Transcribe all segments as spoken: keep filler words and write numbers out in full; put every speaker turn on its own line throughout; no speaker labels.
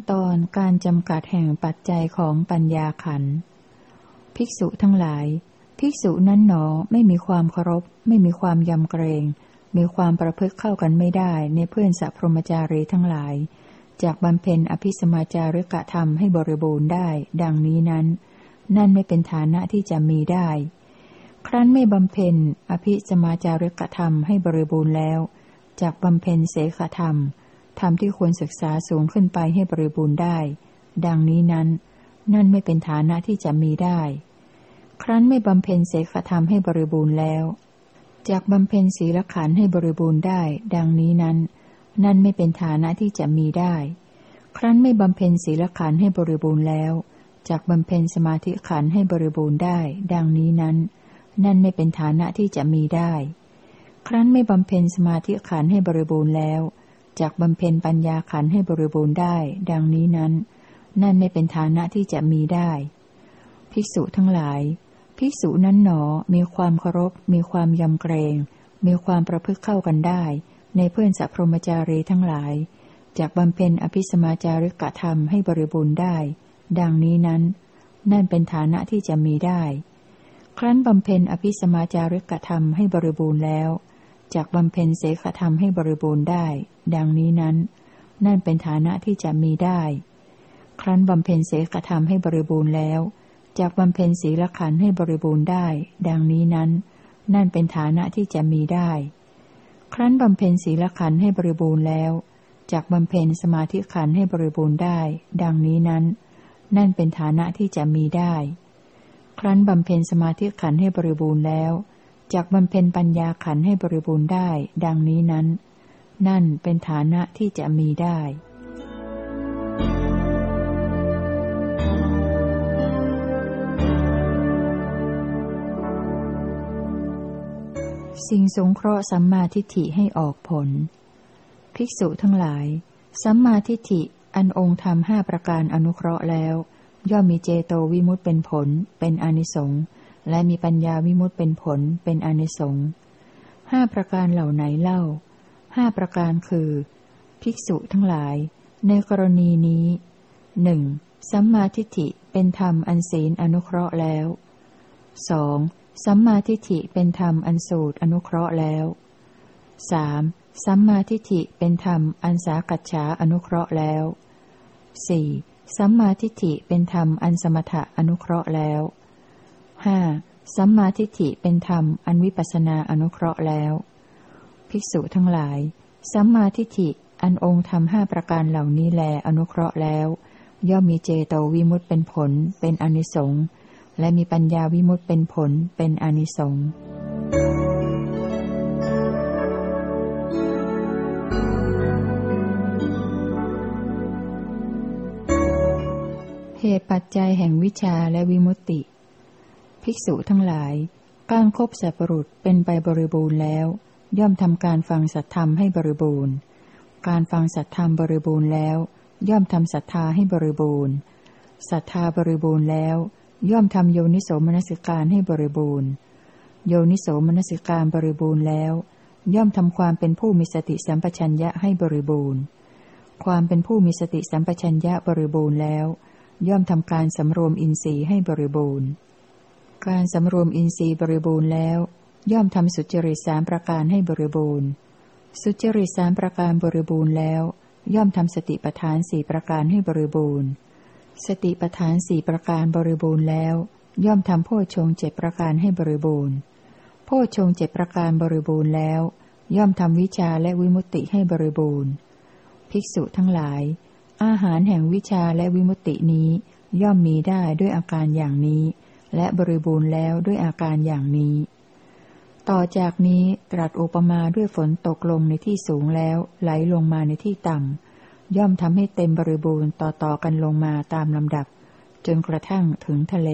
ตอนการจำกัดแห่งปัจจัยของปัญญาขันธ์ภิกษุทั้งหลายภิกษุนั้นหนอไม่มีความเคารพไม่มีความยำเกรงมีความประพฤติเข้ากันไม่ได้ในเพื่อนสัพพรหมจารีทั้งหลายจากบำเพ็ญอภิสมาจาริกธรรมให้บริบูรณ์ได้ดังนี้นั้นนั่นไม่เป็นฐานะที่จะมีได้ครั้นไม่บำเพ็ญอภิสมาจาริกธรรมให้บริบูรณ์แล้วจากบำเพ็ญเสขธรรมธรรมที่ควรศึกษาสูงขึ้นไปให้บริบูรณ์ได้ดังนี้นั้นนั่นไม่เป็นฐานะที่จะมีได้ครั้นไม่บำเพ็ญเสขธรรมให้บริบูรณ์แล้วจากบำเพ็ญศีลขันธ์ให้บริบูรณ์ได้ดังนี้นั้นนั่นไม่เป็นฐานะที่จะมีได้ครั้นไม่บำเพ็ญศีลขันธ์ให้บริบูรณ์แล้วจากบำเพ็ญสมาธิขันธ์ให้บริบูรณ์ได้ดังนี้นั้นนั่นไม่เป็นฐานะที่จะมีได้ครั้นไม่บำเพ็ญสมาธิขันธ์ให้บริบูรณ์แล้วจากบำเพ็ญปัญญาขันธ์ให้บริบูรณ์ได้ดังนี้นั้นนั่นไม่เป็นฐานะที่จะมีได้ภิกษุทั้งหลายภิกษุนั้นหนอมีความเคารพมีความยำเกรงมีความประพฤติเข้ากันได้ในเพื่อนสัพพรหมจารีทั้งหลายจากบำเพ็ญอภิสมาจาริกธรรมให้บริบูรณ์ได้ดังนี้นั้นนั่นเป็นฐานะที่จะมีได้ครั้นบำเพ็ญอภิสมาจาริกธรรมให้บริบูรณ์แล้วจากบำเพ็ญเสขธรรมให้บริบูรณ์ได้ดังนี้นั้นนั่นเป็นฐานะที่จะมีได้ครั้นบำเพ็ญเสขธรรมให้บริบูรณ์แล้วจากบำเพ็ญศีลขันธ์ให้บริบูรณ์ได้ดังนี้นั้นนั่นเป็นฐานะที่จะมีได้ครั้นบำเพ็ญศีลขันธ์ให้บริบูรณ์แล้วจากบำเพ็ญสมาธิขันธ์ให้บริบูรณ์ได้ดังนี้นั้นนั่นเป็นฐานะที่จะมีได้ครั้นบำเพ็ญสมาธิขันธ์ให้บริบูรณ์แล้วจากบำเพ็ญปัญญาขันธ์ให้บริบูรณ์ได้ดังนี้นั้นนั่นเป็นฐานะที่จะมีได้สิ่งสงเคราะห์สัมมาทิฏฐิให้ออกผลภิกษุทั้งหลายสัมมาทิฏฐิอันองค์ธรรมห้าประการอนุเคราะห์แล้วย่อมมีเจโตวิมุตติเป็นผลเป็นอานิสงส์และมีปัญญาวิมุตติเป็นผลเป็นอานิสงส์ห้าประการเหล่าไหนเล่าห้าประการคือภิกษุทั้งหลายในกรณีนี้หนึ่งสัมมาทิฏฐิเป็นธรรมอันศีลอนุเคราะห์แล้วสองสัมมาทิฏฐิเป็นธรรมอันสูตรอนุเคราะห์แล้วสามสัมมาทิฏฐิเป็นธรรมอันสากัจฉาอนุเคราะห์แล้วสี่สัมมาทิฏฐิเป็นธรรมอันสมถะอนุเคราะห์แล้วห้าสัมมาทิฏฐิเป็นธรรมอันวิปัสสนาอนุเคราะห์แล้วภิกษุทั้งหลายสัมมาทิฏฐิอันองค์ธรรมห้าประการเหล่านี้แลอนุเคราะห์แล้วย่อมมีเจโตวิมุตติเป็นผลเป็นอานิสงส์และมีปัญญาวิมุตติเป็นผลเป็นอานิสงส์เหตุปัจจัยแห่งวิชาและวิมุตติภิกษุทั้งหลายการคบสัพพรุษเป็นไปบริบูรณ์แล้วย่อมทำการฟังสัทธรรมให้บริบูรณ์การฟังสัทธรรมบริบูรณ์แล้วย่อมทำศรัทธาให้บริบูรณ์ศรัทธาบริบูรณ์แล้วย่อมทำโยนิโสมนสิการให้บริบูรณ์โยนิโสมนสิการบริบูรณ์แล้วย่อมทำความเป็นผู้มีสติสัมปชัญญะให้บริบูรณ์ความเป็นผู้มีสติสัมปชัญญะบริบูรณ์แล้วย่อมทำการสำรวมอินทรีย์ให้บริบูรณ์การสำรวมอินทรีย์บริบูรณ์แล้วย่อมทำสุจริตสามประการให้บริบูรณ์สุจริตสามประการบริบูรณ์แล้วย่อมทำสติปัฏฐานสี่ประการให้บริบูรณ์สติปัฏฐานสี่ประการบริบูรณ์แล้วย่อมทำโพชฌงค์เจ็ดประการให้บริบูรณ์โพชฌงค์เจ็ดประการบริบูรณ์แล้วย่อมทำวิชาและวิมุตติให้บริบูรณ์ภิกษุทั้งหลายอาหารแห่งวิชาและวิมุตตินี้ย่อมมีได้ด้วยอาการอย่างนี้และบริบูรณ์แล้วด้วยอาการอย่างนี้ต่อจากนี้ตรัสอุปมาด้วยฝนตกลงในที่สูงแล้วไหลลงมาในที่ต่ำย่อมทำให้เต็มบริบูรณ์ต่อๆกันลงมาตามลำดับจนกระทั่งถึงทะเล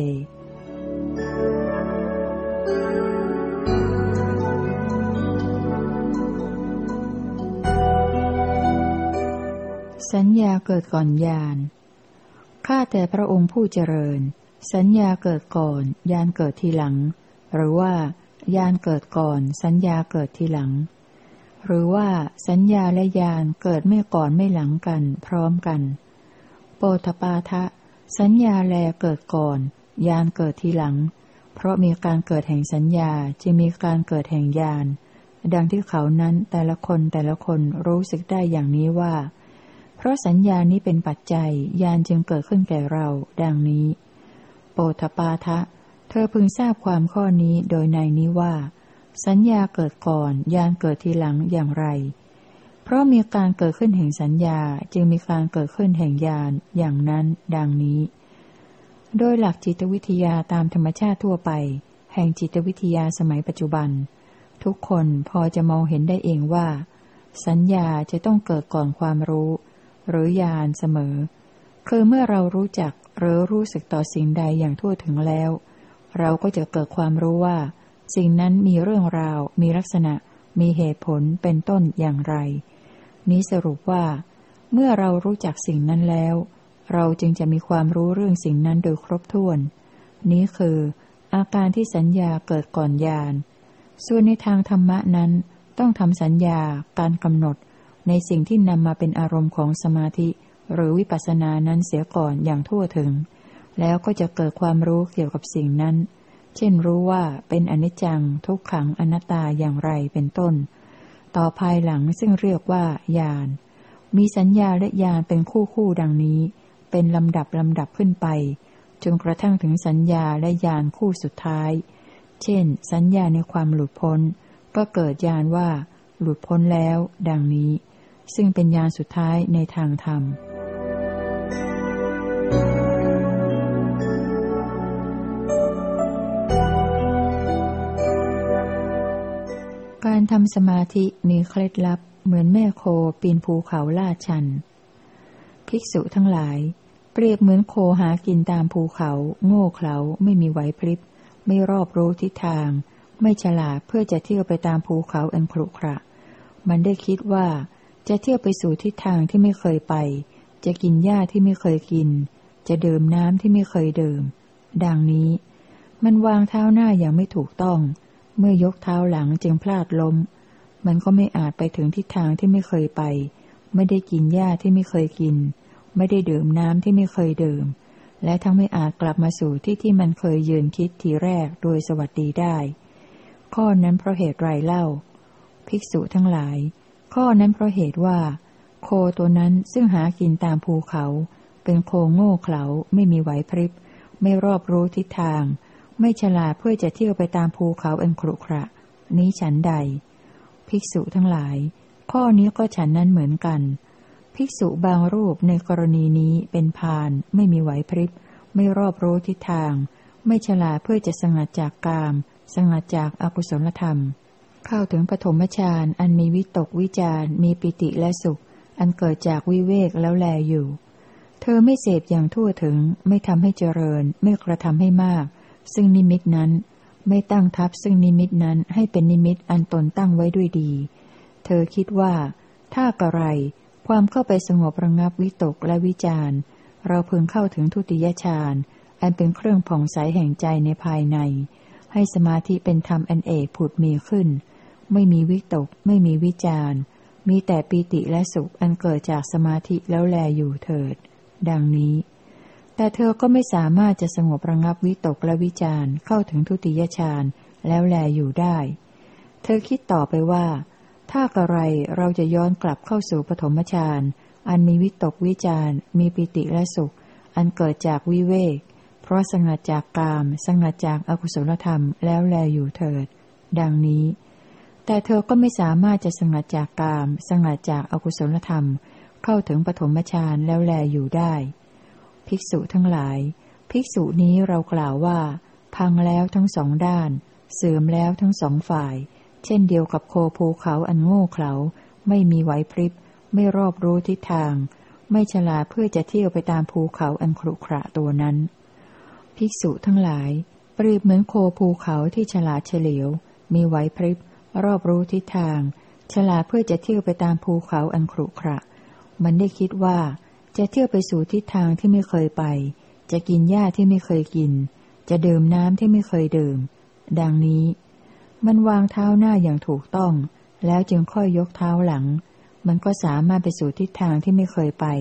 สัญญาเกิดก่อนญาณข้าแต่พระองค์ผู้เจริญสัญญาเกิดก่อนญาณเกิดทีหลังหรือว่าญาณเกิดก่อนสัญญาเกิดทีหลังหรือว่าสัญญาและญาณเกิดไม่ก่อนไม่หลังกันพร้อมกันโปธปาทะสัญญาแลเกิดก่อนญาณเกิดทีหลังเพราะมีการเกิดแห่งสัญญาจึงมีการเกิดแห่งญาณดังที่เขานั้นแต่ละคนแต่ละคนรู้สึกได้อย่างนี้ว่าเพราะสัญญานี้เป็นปัจจัยญาณจึงเกิดขึ้นแก่เราดังนี้โปธปาทะเธอพึงทราบความข้อนี้โดยในนี้ว่าสัญญาเกิดก่อนญาณเกิดทีหลังอย่างไรเพราะมีการเกิดขึ้นแห่งสัญญาจึงมีการเกิดขึ้นแห่งญาณอย่างนั้นดังนี้โดยหลักจิตวิทยาตามธรรมชาติทั่วไปแห่งจิตวิทยาสมัยปัจจุบันทุกคนพอจะมองเห็นได้เองว่าสัญญาจะต้องเกิดก่อนความรู้หรือญาณเสมอคือเมื่อเรารู้จักหรือรู้สึกต่อสิ่งใดอย่างทั่วถึงแล้วเราก็จะเกิดความรู้ว่าสิ่งนั้นมีเรื่องราวมีลักษณะมีเหตุผลเป็นต้นอย่างไรนี้สรุปว่าเมื่อเรารู้จักสิ่งนั้นแล้วเราจึงจะมีความรู้เรื่องสิ่งนั้นโดยครบถ้วนนี้คืออาการที่สัญญาเกิดก่อนญาณส่วนในทางธรรมะนั้นต้องทำสัญญาการกำหนดในสิ่งที่นำมาเป็นอารมณ์ของสมาธิหรือวิปัสสนานั้นเสียก่อนอย่างทั่วถึงแล้วก็จะเกิดความรู้เกี่ยวกับสิ่งนั้นเช่นรู้ว่าเป็นอนิจจังทุกขังอนัตตาอย่างไรเป็นต้นต่อภายหลังซึ่งเรียกว่าญาณมีสัญญาและญาณเป็นคู่คู่ดังนี้เป็นลำดับลำดับขึ้นไปจนกระทั่งถึงสัญญาและญาณคู่สุดท้ายเช่นสัญญาในความหลุดพ้นก็เกิดญาณว่าหลุดพ้นแล้วดังนี้ซึ่งเป็นญาณสุดท้ายในทางธรรมการทำสมาธิมีเคล็ดลับเหมือนแม่โคปีนภูเขาลาดชันภิกษุทั้งหลายเปรียบเหมือนโคหากินตามภูเขาโง่เขลาไม่มีไหวพริบไม่รอบรู้ทิศทางไม่ฉลาดเพื่อจะเที่ยวไปตามภูเขาอันขรุขระมันได้คิดว่าจะเที่ยวไปสู่ทิศทางที่ไม่เคยไปจะกินหญ้าที่ไม่เคยกินจะดื่มน้ำที่ไม่เคยดื่มดังนี้มันวางเท้าหน้าอย่างไม่ถูกต้องเมื่อยกเท้าหลังจึงพลาดล้มมันก็ไม่อาจไปถึงทิศทางที่ไม่เคยไปไม่ได้กินหญ้าที่ไม่เคยกินไม่ได้ดื่มน้ำที่ไม่เคยดื่มและทั้งไม่อาจกลับมาสู่ที่ที่มันเคยยืนคิดทีแรกโดยสวัสดีได้ข้อนั้นเพราะเหตุไรเล่าภิกษุทั้งหลายข้อนั้นเพราะเหตุว่าโคตัวนั้นซึ่งหากินตามภูเขาเป็นโคโง่เขลาไม่มีไหวพริบไม่รอบรู้ทิศทางไม่ฉลาดเพื่อจะเที่ยวไปตามภูเขาอันขรุขระนี้ฉันใดภิกษุทั้งหลายข้อนี้ก็ฉันนั้นเหมือนกันภิกษุบางรูปในกรณีนี้เป็นพาลไม่มีไหวพริบไม่รอบรู้ทิศทางไม่ฉลาดเพื่อจะสงัดจากกามสงัดจากอกุศลธรรมเข้าถึงปฐมฌานอันมีวิตกวิจารมีปิติและสุขอันเกิดจากวิเวกแล้วแลอยู่เธอไม่เสพอย่างทั่วถึงไม่ทำให้เจริญไม่กระทำให้มากซึ่งนิมิตนั้นไม่ตั้งทับซึ่งนิมิตนั้นให้เป็นนิมิตอันตนตั้งไว้ด้วยดีเธอคิดว่าถ้ากระไรความเข้าไปสงบระงับวิตกและวิจารเราพึงเข้าถึงทุติยฌานอันเป็นเครื่องผ่องใสแห่งใจในภายในให้สมาธิเป็นธรรมอันเอกผุดมีขึ้นไม่มีวิตกไม่มีวิจารมีแต่ปีติและสุขอันเกิดจากสมาธิแล้วแลอยู่เถิดดังนี้แต่เธอก็ไม่สามารถจะสงบระงับวิตกและวิจารเข้าถึงทุติยฌานแล้วแลอยู่ได้เธอคิดต่อไปว่าถ้ากระไรเราจะย้อนกลับเข้าสู่ปฐมฌานอันมีวิตกวิจารมีปิติและสุขอันเกิดจากวิเวกเพราะสงัดจากกามสงัดจากอกุศลธรรมแล้วแลอยู่เถิดดังนี้แต่เธอก็ไม่สามารถจะสงัดจากกามสงัดจากอกุศลธรรมเข้าถึงปฐมฌานแล้วแลอยู่ได้ภิกษุทั้งหลายภิกษุนี้เรากล่าวว่าพังแล้วทั้งสองด้านเสื่อมแล้วทั้งสองฝ่ายเช่นเดียวกับโคภูเขาอันโง่เขลาไม่มีไหวพริบไม่รอบรู้ทิศทางไม่ฉลาดเพื่อจะเที่ยวไปตามภูเขาอันขรุขระตัวนั้นภิกษุทั้งหลายเปรียบเหมือนโคภูเขาที่ฉลาดเฉลียวมีไหวพริบรอบรู้ทิศทางฉลาดเพื่อจะเที่ยวไปตามภูเขาอันขรุขระมันได้คิดว่าจะเที่ยวไปสู่ทิศทางที่ไม่เคยไปจะกินหญ้าที่ไม่เคยกินจะดื่มน้ำที่ไม่เคยดื่มดังนี้มันวางเท้าหน้าอย่างถูกต้องแล้วจึงค่อยยกเท้าหลังมันก็สามารถไปสู่ทิศทางที่ไม่เคยไป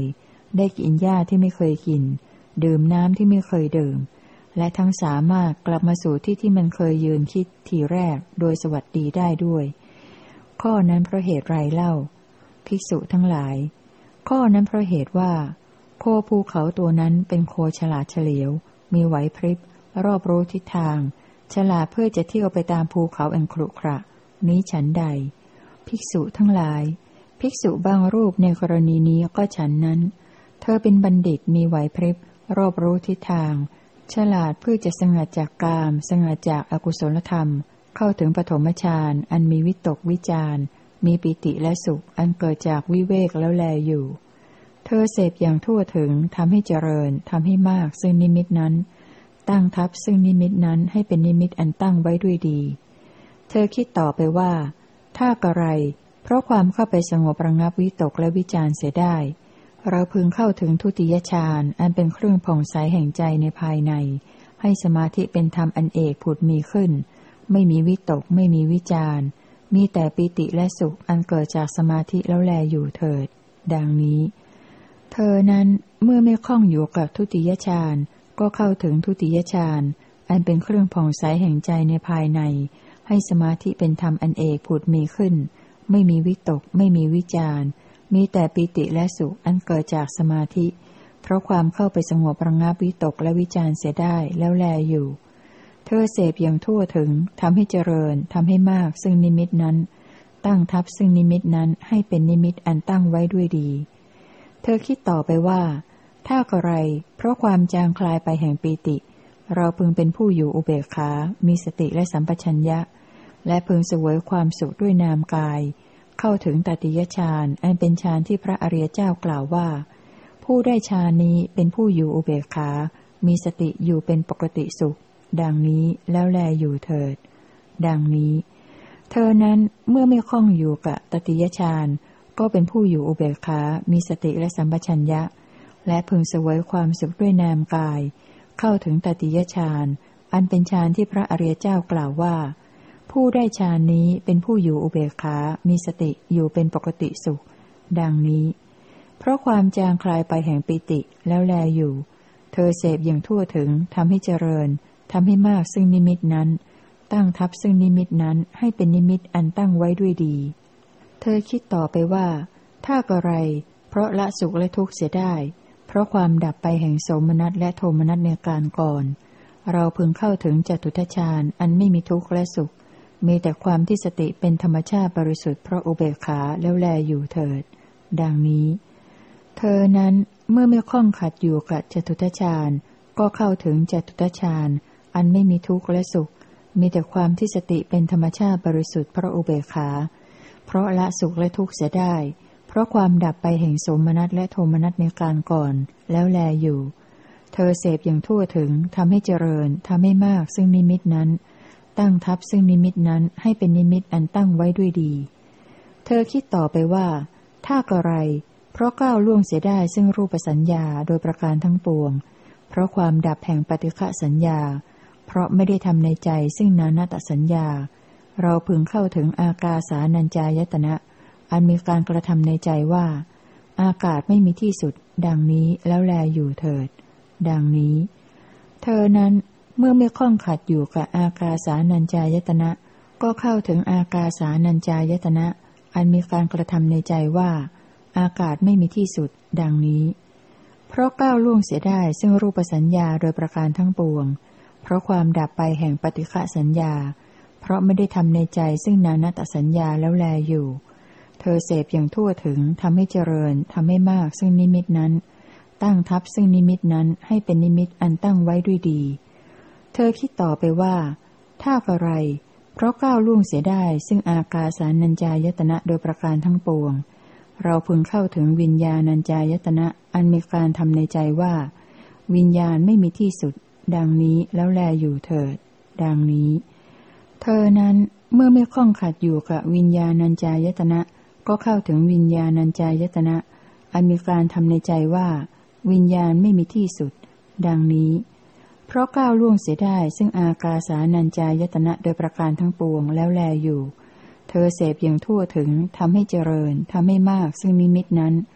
ได้กินหญ้าที่ไม่เคยกินดื่มน้ำที่ไม่เคยดื่มและทั้งสามารถกลับมาสู่ที่ที่มันเคยยืนคิดทีแรกโดยสวัสดีได้ด้วยข้อนั้นเพราะเหตุไรเล่าภิกษุทั้งหลายข้อนั้นเพราะเหตุว่าโคภูเขาตัวนั้นเป็นโคฉลาดเฉลียวมีไหวพริบรอบรู้ทิศทางฉลาดเพื่อจะเที่ยวไปตามภูเขาอันขรุขระนี้ฉันใดภิกษุทั้งหลายภิกษุบางรูปในกรณีนี้ก็ฉันนั้นเธอเป็นบัณฑิตมีไหวพริบรอบรู้ทิศทางฉลาดเพื่อจะสงัดจากกามสงัดจากอกุศลธรรมเข้าถึงปฐมฌานอันมีวิตกวิจารมีปิติและสุขอันเกิดจากวิเวกแล้วแลอยู่เธอเสพอย่างทั่วถึงทำให้เจริญทำให้มากซึ่งนิมิตนั้นตั้งทับซึ่งนิมิตนั้นให้เป็นนิมิตอันตั้งไว้ด้วยดีเธอคิดต่อไปว่าถ้ากระไรเพราะความเข้าไปสงบระงับวิตกและวิจารเสียได้เราพึงเข้าถึงทุติยฌานอันเป็นเครื่องผ่องใสแห่งใจในภายในให้สมาธิเป็นธรรมอันเอกผุดมีขึ้นไม่มีวิตกไม่มีวิจารมีแต่ปิติและสุขอันเกิดจากสมาธิแล้วแลอยู่เถิดดังนี้เธอนั้นเมื่อไม่คล้องอยู่กับทุติยฌานก็เข้าถึงทุติยฌานอันเป็นเครื่องผ่องใสแห่งใจในภายในให้สมาธิเป็นธรรมอันเอกผุดมีขึ้นไม่มีวิตกไม่มีวิจารมีแต่ปิติและสุขอันเกิดจากสมาธิเพราะความเข้าไปสงบระงับวิตกและวิจารเสียได้แล้วแลอยู่เธอเสพอย่างทั่วถึงทำให้เจริญทำให้มากซึ่งนิมิตนั้นตั้งทับซึ่งนิมิตนั้นให้เป็นนิมิตอันตั้งไว้ด้วยดีเธอคิดต่อไปว่าถ้ากระไรเพราะความจางคลายไปแห่งปีติเราพึงเป็นผู้อยู่อุเบกขามีสติและสัมปชัญญะและพึงเสวยความสุขด้วยนามกายเข้าถึงตติยฌานอันเป็นฌานที่พระอริยเจ้ากล่าวว่าผู้ได้ฌานนี้เป็นผู้อยู่อุเบกขามีสติอยู่เป็นปกติสุขดังนี้แล้วแลอยู่เถิดดังนี้เธอนั้นเมื่อไม่คล้องอยู่กับตติยฌานก็เป็นผู้อยู่อุเบกขามีสติและสัมปชัญญะและพึงเสวยความสุขด้วยนามกายเข้าถึงตติยฌานอันเป็นฌานที่พระอริยเจ้ากล่าวว่าผู้ได้ฌานนี้เป็นผู้อยู่อุเบกขามีสติอยู่เป็นปกติสุขดังนี้เพราะความจางคลายไปแห่งปิติแล้วแลอยู่เธอเสพอย่างทั่วถึงทำให้เจริญทำให้มากซึ่งนิมิตนั้นตั้งทับซึ่งนิมิตนั้นให้เป็นนิมิตอันตั้งไว้ด้วยดีเธอคิดต่อไปว่าถ้ากระไรเพราะละสุขและทุกข์เสียได้เพราะความดับไปแห่งโสมนัสและโทมนัสในการก่อนเราพึงเข้าถึงจตุทัชฌานอันไม่มีทุกข์และสุขมีแต่ความที่สติเป็นธรรมชาติบริสุทธิ์เพราะอุเบกขาแล้วแลอยู่เถิดดังนี้เธอนั้นเมื่อไม่คล้องขัดอยู่กับจตุทัชฌานก็เข้าถึงจตุทัชฌานอันไม่มีทุกข์และสุขมีแต่ความที่สติเป็นธรรมชาติบริสุทธิ์เพราะอุเบกขาเพราะละสุขและทุกข์เสียได้เพราะความดับไปแห่งโสมนัสและโทมนัสในการก่อนแล้วแลอยู่เธอเสพอย่างทั่วถึงทำให้เจริญทำให้มากซึ่งนิมิตนั้นตั้งทับซึ่งนิมิตนั้นให้เป็นนิมิตอันตั้งไว้ด้วยดีเธอคิดต่อไปว่าถ้ากระไรเพราะก้าวล่วงเสียได้ซึ่งรูปสัญญาโดยประการทั้งปวงเพราะความดับแห่งปฏิฆะสัญญาเพราะไม่ได้ทำในใจซึ่งนานัตสัญญาเราพึงเข้าถึงอากาสานัญจายตนะอันมีการกระทำในใจว่าอากาศไม่มีที่สุดดังนี้แล้วแลอยู่เถิดดังนี้เธอนั้นเมื่อไม่คล้องขัดอยู่กับอากาสานัญจายตนะก็เข้าถึงอากาสานัญจายตนะอันมีการกระทำในใจว่าอากาศไม่มีที่สุดดังนี้เพราะก้าวล่วงเสียได้ซึ่งรูปสัญญาโดยประการทั้งปวงเพราะความดับไปแห่งปฏิฆะสัญญาเพราะไม่ได้ทำในใจซึ่งนานัตสัญญาแล้วแลอยู่เธอเสพอย่างทั่วถึงทำให้เจริญทำให้มากซึ่งนิมิตนั้นตั้งทับซึ่งนิมิตนั้นให้เป็นนิมิตอันตั้งไว้ด้วยดีเธอคิดต่อไปว่าถ้ากระไรเพราะก้าวล่วงเสียได้ซึ่งอากาสานัญจายตนะโดยประการทั้งปวงเราพึงเข้าถึงวิญญาณัญจายตนะอันมีการทำในใจว่าวิญญาณไม่มีที่สุดดังนี้แล้วแลอยู่เถิดดังนี้เธอนั้นเมื่อไม่คล้องขัดอยู่กับวิญญาณัญจายตนะก็เข้าถึงวิญญาณัญจายตนะอันมีการทำในใจว่าวิญญาณไม่มีที่สุดดังนี้เพราะก้าวล่วงเสียได้ซึ่งอากาสานัญจายตนะโดยประการทั้งปวงแล้วแลอยู่เธอเสพอย่างทั่วถึงทำให้เจริญทำให้มากซึ่งนิมิตนั้น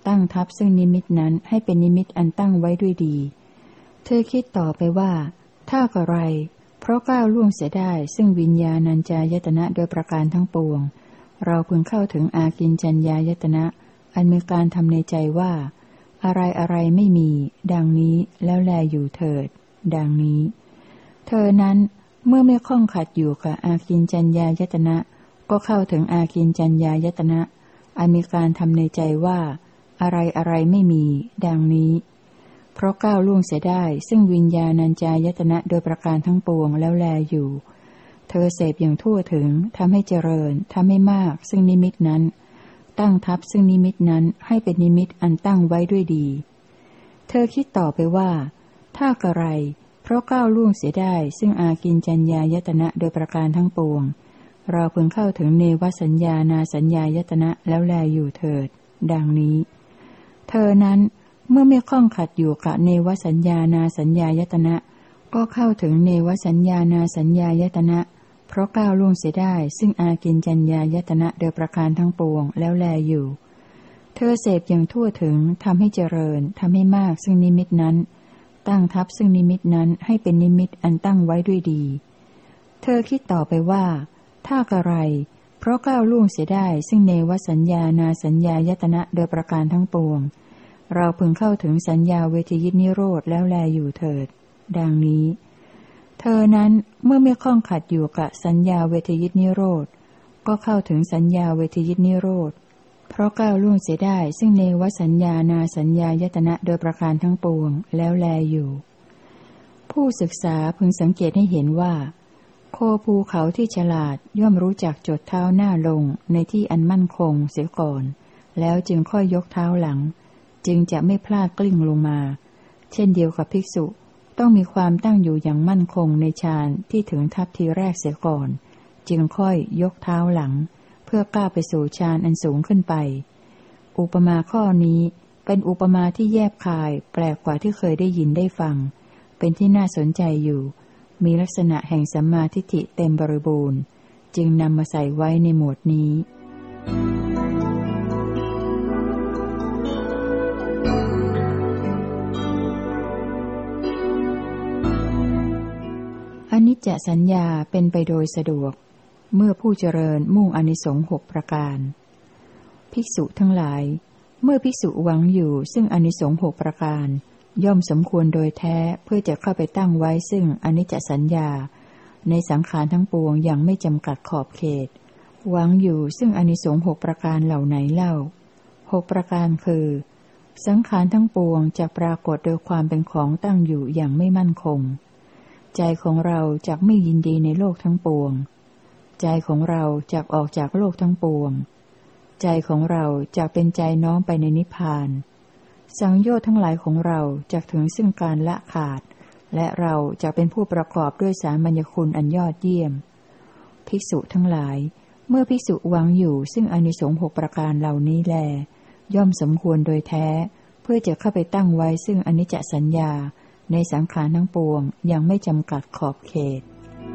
ตั้งทับซึ่งนิมิตนั้นให้เป็นนิมิตอันตั้งไว้ด้วยดีเธอคิดต่อไปว่าถ้ากระไรเพราะก้าวล่วงเสียได้ซึ่งวิญญาณัญจายตนะโดยประการทั้งปวงเราพึงเข้าถึงอากิญจัญญายตนะอันมีการทำในใจว่าอะไรอะไรไม่มีดังนี้แล้วแลอยู่เถิดดังนี้เธอนั้นเมื่อไม่ข้องขัดอยู่กับอากิญจัญญายตนะก็เข้าถึงอากิญจัญญายตนะอันมีการทำในใจว่าอะไรอะไรไม่มีดังนี้เพราะก้าวล่วงเสียได้ซึ่งวิญญาณัญจายตนะโดยประการทั้งปวงแล้วแลอยู่เธอเสพอย่างทั่วถึงทำให้เจริญทำให้มากซึ่งนิมิตนั้นตั้งทับซึ่งนิมิตนั้นให้เป็นนิมิตอันตั้งไว้ด้วยดีเธอคิดต่อไปว่าถ้ากระไรเพราะก้าวล่วงเสียได้ซึ่งอากิญจัญญายตนะโดยประการทั้งปวงเราพึงเข้าถึงเนวสัญญานาสัญญายตนะแล้วแลอยู่เถิดดังนี้เธอนั้นเมื่อไม่ข้องขัดอยู่กับเนวสัญญานาสัญญายตนะก็เข้าถึงเนวสัญญานาสัญญายตนะเพราะก้าวล่วงเสียได้ซึ่งอากิญจัญญายตนะโดยประการทั้งปวงแล้วแลอยู่เธอเสพอย่างทั่วถึงทำให้เจริญทำให้มากซึ่งนิมิตนั้นตั้งทับซึ่งนิมิตนั้นให้เป็นนิมิตอันตั้งไว้ด้วยดีเธอคิดต่อไปว่าถ้ากระไรเพราะก้าวล่วงเสียได้ซึ่งเนวสัญญานาสัญญายตนะโดยประการทั้งปวงเราพึงเข้าถึงสัญญาเวทยิตนิโรธแล้วแลอยู่เถิดดังนี้เธอนั้นเมื่อไม่ข้องขัดอยู่กับสัญญาเวทยิตนิโรธก็เข้าถึงสัญญาเวทยิตนิโรธเพราะก้าวล่วงเสียได้ซึ่งเนวสัญญานาสัญญายตนะโดยประการทั้งปวงแล้วแลอยู่ผู้ศึกษาพึงสังเกตให้เห็นว่าโคภูเขาที่ฉลาดย่อมรู้จักจดเท้าหน้าลงในที่อันมั่นคงเสียก่อนแล้วจึงค่อยยกเท้าหลังจึงจะไม่พลาดกลิ้งลงมาเช่นเดียวกับภิกษุต้องมีความตั้งอยู่อย่างมั่นคงในฌานที่ถึงทัพทีแรกเสียก่อนจึงค่อยยกเท้าหลังเพื่อก้าวไปสู่ฌานอันสูงขึ้นไปอุปมาข้อนี้เป็นอุปมาที่แยบคายแปลกกว่าที่เคยได้ยินได้ฟังเป็นที่น่าสนใจอยู่มีลักษณะแห่งสัมมาทิฏฐิเต็มบริบูรณ์จึงนำมาใส่ไว้ในหมวดนี้อนิจจสัญญาเป็นไปโดยสะดวกเมื่อผู้เจริญมุ่งอานิสงส์หกประการภิกษุทั้งหลายเมื่อภิกษุหวังอยู่ซึ่งอานิสงส์หกประการย่อมสมควรโดยแท้เพื่อจะเข้าไปตั้งไว้ซึ่งอนิจจสัญญาในสังขารทั้งปวงอย่างไม่จำกัดขอบเขตหวังอยู่ซึ่งอานิสงส์หกประการเหล่าไหนเล่าหกประการคือสังขารทั้งปวงจะปรากฏโดยความเป็นของตั้งอยู่อย่างไม่มั่นคงใจของเราจักไม่ยินดีในโลกทั้งปวงใจของเราจักออกจากโลกทั้งปวงใจของเราจักเป็นใจน้อมไปในนิพพานสังโยชน์ทั้งหลายของเราจักถึงซึ่งการละขาดและเราจะเป็นผู้ประกอบด้วยสามัญญคุณอันยอดเยี่ยมภิกษุทั้งหลายเมื่อภิกษุหวังอยู่ซึ่งอานิสงส์หกประการเหล่านี้แลย่อมสมควรโดยแท้เพื่อจะเข้าไปตั้งไว้ซึ่งอนิจจสัญญาในสังขารทั้งปวงยังไม่จำกัดขอบเขต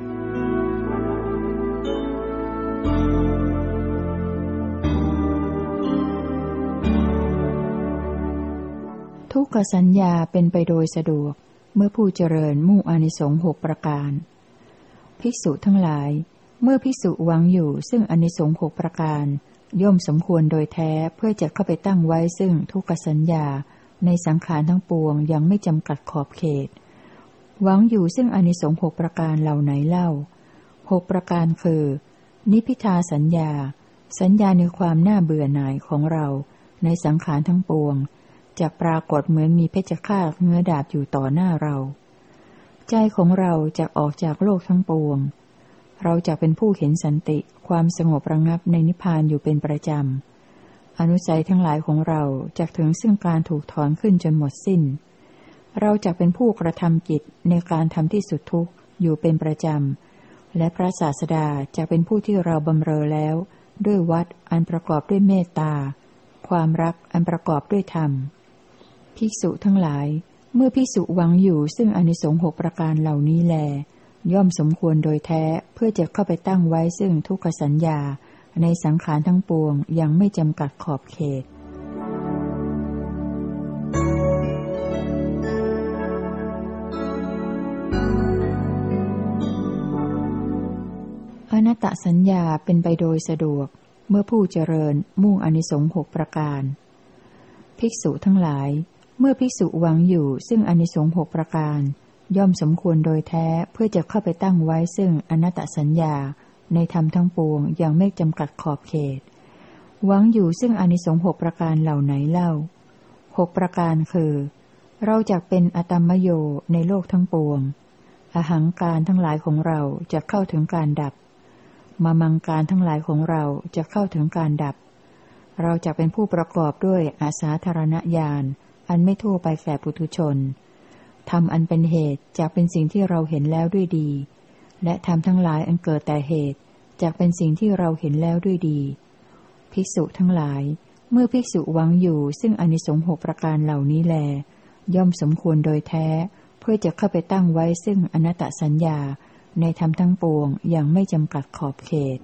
ทุกขสัญญาเป็นไปโดยสะดวกเมื่อผู้เจริญมุ่งอานิสงส์หกประการภิกษุทั้งหลายเมื่อภิกษุหวังอยู่ซึ่งอานิสงส์หกประการย่อมสมควรโดยแท้เพื่อจะเข้าไปตั้งไว้ซึ่งทุกขสัญญาในสังขารทั้งปวงยังไม่จำกัดขอบเขตหวังอยู่ซึ่งอานิสงส์หกประการเหล่าไหนเล่าหกประการคือนิพพิทาสัญญาสัญญาในความน่าเบื่อหน่ายของเราในสังขารทั้งปวงจะปรากฏเหมือนมีเพชฌฆาตเงื้อดาบอยู่ต่อหน้าเราใจของเราจะออกจากโลกทั้งปวงเราจะเป็นผู้เห็นสันติความสงบระงับในนิพพานอยู่เป็นประจำอนุสัยทั้งหลายของเราจะถึงซึ่งการถูกถอนขึ้นจนหมดสิ้นเราจะเป็นผู้กระทำจิตในการทำที่สุดทุกข์อยู่เป็นประจำและพระศาสดาจะเป็นผู้ที่เราบำเรอแล้วด้วยวัดอันประกอบด้วยเมตตาความรักอันประกอบด้วยธรรมภิกษุทั้งหลายเมื่อภิกษุหวังอยู่ซึ่งอานิสงส์หกประการเหล่านี้แลย่อมสมควรโดยแท้เพื่อจะเข้าไปตั้งไว้ซึ่งทุกขสัญญาในสังขารทั้งปวงยังไม่จำกัดขอบเขตอนัตตสัญญาเป็นไปโดยสะดวกเมื่อผู้เจริญมุ่งอานิสงส์หกประการภิกษุทั้งหลายเมื่อภิกษุหวังอยู่ซึ่งอานิสงส์หกประการย่อมสมควรโดยแท้เพื่อจะเข้าไปตั้งไว้ซึ่งอนัตตสัญญาในธรรมทั้งปวงอย่างไม่จำกัดขอบเขตหวังอยู่ซึ่งอานิสงส์หกประการเหล่าไหนเล่าหกประการคือเราจักเป็นอตัมมโยในโลกทั้งปวงอหังการทั้งหลายของเราจะเข้าถึงการดับมะมังการทั้งหลายของเราจะเข้าถึงการดับเราจะเป็นผู้ประกอบด้วยอาสาธารณญาณอันไม่ทั่วไปแก่ปุถุชนธรรมอันเป็นเหตุจะเป็นสิ่งที่เราเห็นแล้วด้วยดีและธรรมทั้งหลายอันเกิดแต่เหตุจะเป็นสิ่งที่เราเห็นแล้วด้วยดีภิกษุทั้งหลายเมื่อภิกษุหวังอยู่ซึ่งอานิสงส์หกประการเหล่านี้แลย่อมสมควรโดยแท้เพื่อจะเข้าไปตั้งไว้ซึ่งอนัตตสัญญาในธรรมทั้งปวงอย่างไม่จำกัดขอบเขต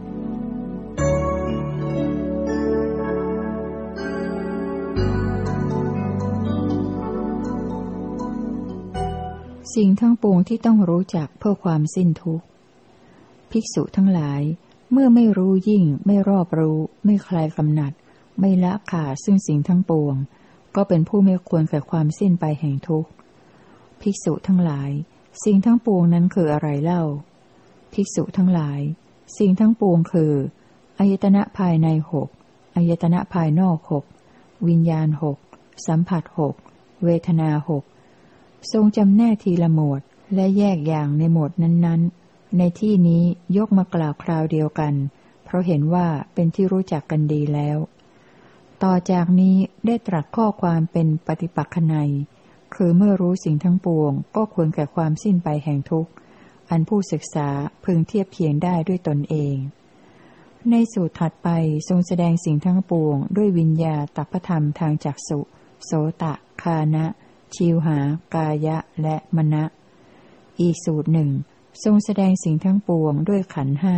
สิ่งทั้งปวงที่ต้องรู้จักเพื่อความสิ้นทุกข์ภิกษุทั้งหลายเมื่อไม่รู้ยิ่งไม่รอบรู้ไม่คลายกำหนัดไม่ละขาดซึ่งสิ่งทั้งปวงก็เป็นผู้ไม่ควรแก่ความสิ้นไปแห่งทุกข์ภิกษุทั้งหลายสิ่งทั้งปวงนั้นคืออะไรเล่าภิกษุทั้งหลายสิ่งทั้งปวงคืออายตนะภายในหกอายตนะภายนอกหกวิญญาณหกสัมผัสหกเวทนาหกทรงจำแนกทีละหมวดและแยกอย่างในหมวดนั้นๆในที่นี้ยกมากล่าวคราวเดียวกันเพราะเห็นว่าเป็นที่รู้จักกันดีแล้วต่อจากนี้ได้ตรัสข้อความเป็นปฏิปักขนัยคือเมื่อรู้สิ่งทั้งปวงก็ควรแก่ความสิ้นไปแห่งทุกข์อันผู้ศึกษาพึงเทียบเคียงได้ด้วยตนเองในสูตรถัดไปทรงแสดงสิ่งทั้งปวงด้วยวิญญาตัพพธรรมทางจักษุโสตะฆานะชิวหากายะและมนะอีกสูตรหนึ่งทรงแสดงสิ่งทั้งปวงด้วยขันธ์ห้า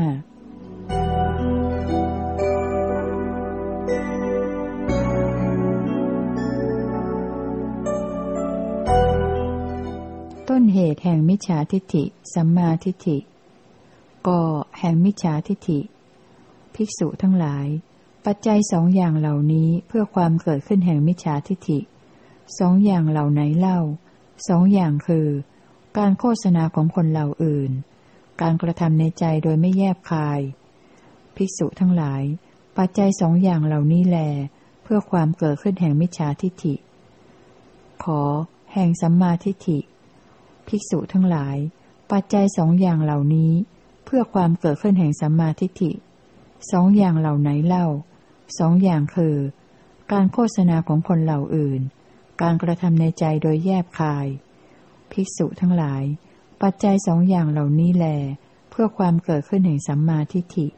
ต้นเหตุแห่งมิจฉาทิฏฐิสัมมาทิฏฐิก่อแห่งมิจฉาทิฏฐิภิกษุทั้งหลายปัจจัยสองอย่างเหล่านี้เพื่อความเกิดขึ้นแห่งมิจฉาทิฏฐิสองอย่างเหล่าไหนเล่าสองอย่างคือการโฆษณาของคนเหล่าอื่นการกระทำในใจโดยไม่แยบคายภิกษุทั้งหลายปัจจัยสองอย่างเหล่านี้แลเพื่อความเกิดขึ้นแห่งมิจฉาทิฏฐิขอแห่งสัมมาทิฏฐิภิกษุทั้งหลายปัจจัยสองอย่างเหล่านี้เพื่อความเกิดขึ้นแห่งสัมมาทิฏฐิสองอย่างเหล่าไหนเล่าสองอย่างคือการโฆษณาของคนเหล่าอื่นการกระทำในใจโดยแยบคายภิกษุทั้งหลายปัจจัยสองอย่างเหล่านี้แลเพื่อความเกิดขึ้นแห่งสัมมาทิฏฐิ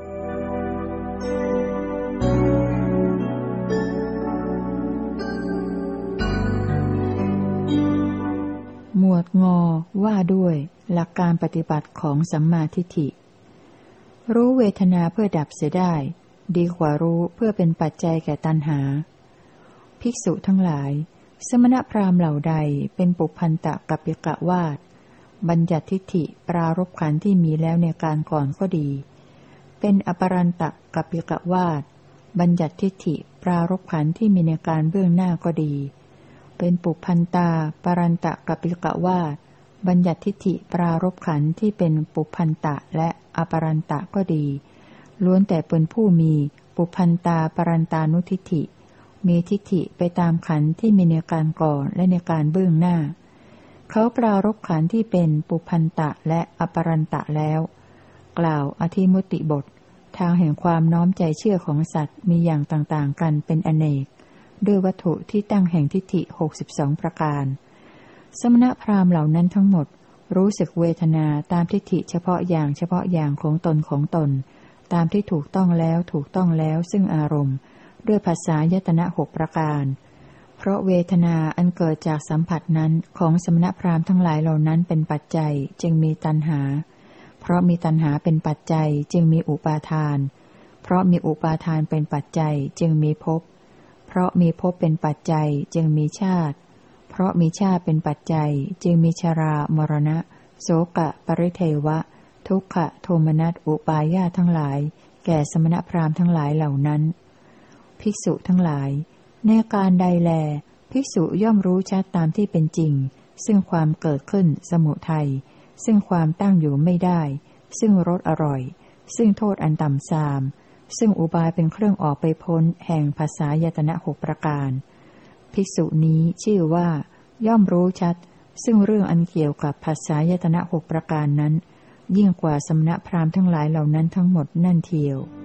หมวดงอว่าด้วยหลักการปฏิบัติของสัมมาทิฏฐิรู้เวทนาเพื่อดับเสียได้ดีกว่ารู้เพื่อเป็นปัจจัยแก่ตัณหาภิกษุทั้งหลายสมณพราหมณ์เหล่าใดเป็นปุพพันตกัปปิกวาทบัญญัติทิฏฐิปรารภขันธ์ที่มีแล้วในการก่อนก็ดีเป็นอปรันตกัปปิกวาทบัญญัติทิฏฐิปรารภขันธ์ที่มีในการเบื้องหน้าก็ดีเป็นปุพพันตาปรันตกัปปิกวาทบัญญัติทิฏฐิปรารภขันธ์ที่เป็นปุพพันตะและอปรันตะก็ดีล้วนแต่เป็นผู้มีปุพพันตาปรันตานุทิฏฐิมีทิฏฐิไปตามขันธ์ที่มีในการก่อนและในการเบื้องหน้าเขาปรารภขันธ์ที่เป็นปุพพันตะและอปรันตะแล้วกล่าวอธิมุตติบททางแห่งความน้อมใจเชื่อของสัตว์มีอย่างต่างๆกันเป็นอเนกด้วยวัตถุที่ตั้งแห่งทิฏฐิหกสิบสองประการสมณพราหมณ์เหล่านั้นทั้งหมดรู้สึกเวทนาตามทิฏฐิเฉพาะอย่างเฉพาะอย่างของตนของตนตามที่ถูกต้องแล้วถูกต้องแล้วซึ่งอารมณ์ด้วยภาษายตนะหกประการเพราะเวทนาอันเกิดจากสัมผัสนั้นของสมณพราหมณ์ทั้งหลายเหล่านั้นเป็นปัจจัยจึงมีตัณหาเพราะมีตัณหาเป็นปัจจัยจึงมีอุปาทานเพราะมีอุปาทานเป็นปัจจัยจึงมีภพเพราะมีภพเป็นปัจจัยจึงมีชาติเพราะมีชาติเป็นปัจจัยจึงมีชรามรณะโสกะปริเทวะทุกขะโทมนัสอุปาญาตทั้งหลายแก่สมณพราหมณ์ทั้งหลายเหล่านั้นภิกษุทั้งหลายในการใดแลภิกษุย่อมรู้ชัดตามที่เป็นจริงซึ่งความเกิดขึ้นสมุทัยซึ่งความตั้งอยู่ไม่ได้ซึ่งรสอร่อยซึ่งโทษอันต่ำทรามซึ่งอุบายเป็นเครื่องออกไปพ้นแห่งภาษายตนะหกประการภิกษุนี้ชื่อว่าย่อมรู้ชัดซึ่งเรื่องอันเกี่ยวกับภาษายตนะหกประการนั้นยิ่งกว่าสมณพราหมณ์ทั้งหลายเหล่านั้นทั้งหมดนั่นเทียว